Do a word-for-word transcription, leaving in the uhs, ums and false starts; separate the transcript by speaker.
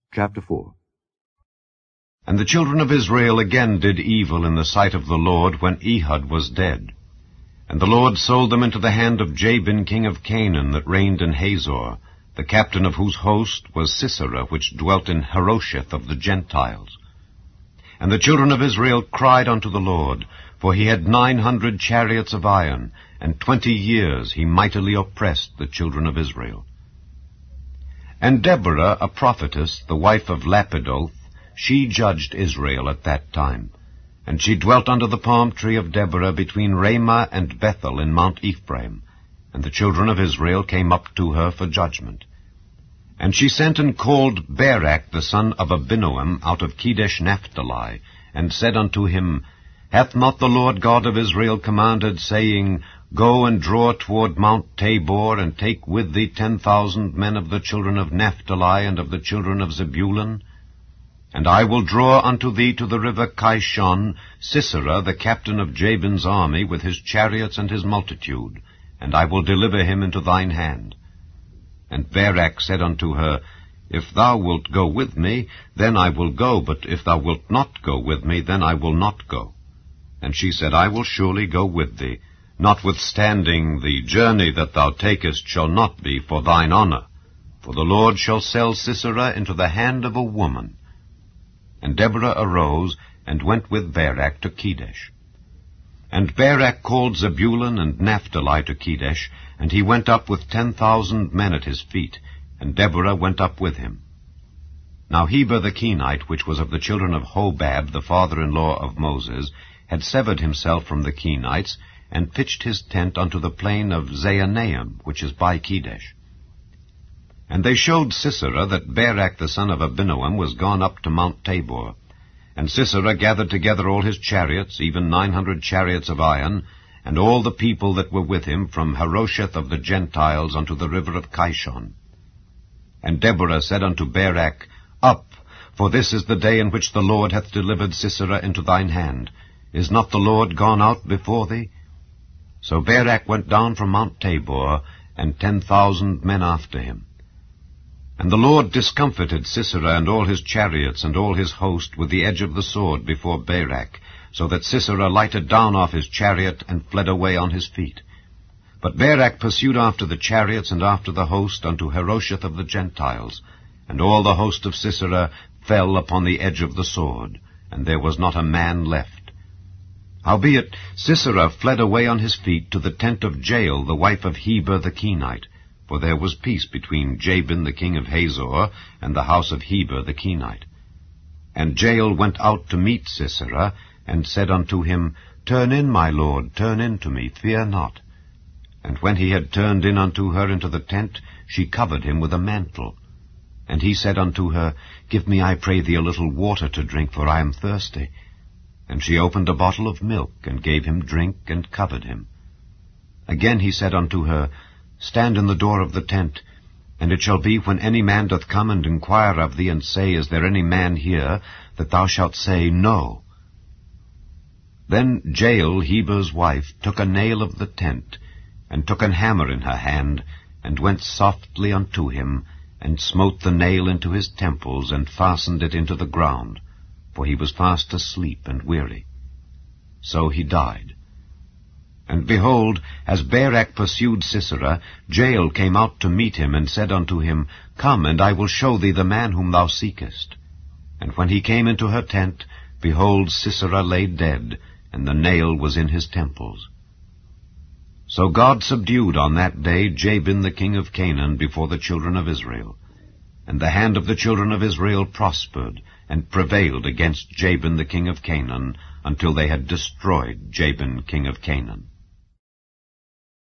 Speaker 1: Chapter four.
Speaker 2: And the children of Israel again did evil in the sight of the Lord when Ehud was dead. And the Lord sold them into the hand of Jabin king of Canaan, that reigned in Hazor, the captain of whose host was Sisera, which dwelt in Harosheth of the Gentiles. And the children of Israel cried unto the Lord, for he had nine hundred chariots of iron, and twenty years he mightily oppressed the children of Israel. And Deborah, a prophetess, the wife of Lapidoth, she judged Israel at that time. And she dwelt under the palm tree of Deborah between Ramah and Bethel in Mount Ephraim. And the children of Israel came up to her for judgment. And she sent and called Barak the son of Abinoam out of Kedesh Naphtali, and said unto him, Hath not the Lord God of Israel commanded, saying, Go and draw toward Mount Tabor, and take with thee ten thousand men of the children of Naphtali and of the children of Zebulun? And I will draw unto thee to the river Kishon Sisera, the captain of Jabin's army, with his chariots and his multitude, and I will deliver him into thine hand. And Barak said unto her, If thou wilt go with me, then I will go, but if thou wilt not go with me, then I will not go. And she said, I will surely go with thee, notwithstanding the journey that thou takest shall not be for thine honor, for the Lord shall sell Sisera into the hand of a woman. And Deborah arose, and went with Barak to Kedesh. And Barak called Zebulun and Naphtali to Kedesh, and he went up with ten thousand men at his feet, and Deborah went up with him. Now Heber the Kenite, which was of the children of Hobab, the father-in-law of Moses, had severed himself from the Kenites, and pitched his tent unto the plain of Zaanaim, which is by Kedesh. And they showed Sisera that Barak the son of Abinoam was gone up to Mount Tabor. And Sisera gathered together all his chariots, even nine hundred chariots of iron, and all the people that were with him, from Harosheth of the Gentiles unto the river of Kishon. And Deborah said unto Barak, Up, for this is the day in which the Lord hath delivered Sisera into thine hand. Is not the Lord gone out before thee? So Barak went down from Mount Tabor, and ten thousand men after him. And the Lord discomfited Sisera and all his chariots and all his host with the edge of the sword before Barak, so that Sisera lighted down off his chariot and fled away on his feet. But Barak pursued after the chariots and after the host unto Harosheth of the Gentiles, and all the host of Sisera fell upon the edge of the sword, and there was not a man left. Howbeit Sisera fled away on his feet to the tent of Jael, the wife of Heber the Kenite, for there was peace between Jabin the king of Hazor and the house of Heber the Kenite. And Jael went out to meet Sisera, and said unto him, Turn in, my lord, turn in to me, fear not. And when he had turned in unto her into the tent, she covered him with a mantle. And he said unto her, Give me, I pray thee, a little water to drink, for I am thirsty. And she opened a bottle of milk, and gave him drink, and covered him. Again he said unto her, Stand in the door of the tent, and it shall be, when any man doth come and inquire of thee, and say, Is there any man here? That thou shalt say, No. Then Jael, Heber's wife, took a nail of the tent, and took an hammer in her hand, and went softly unto him, and smote the nail into his temples, and fastened it into the ground, for he was fast asleep and weary. So he died. And behold, as Barak pursued Sisera, Jael came out to meet him, and said unto him, Come, and I will show thee the man whom thou seekest. And when he came into her tent, behold, Sisera lay dead, and the nail was in his temples. So God subdued on that day Jabin the king of Canaan before the children of Israel. And the hand of the children of Israel prospered, and prevailed against Jabin the king of Canaan, until they had destroyed Jabin king of Canaan.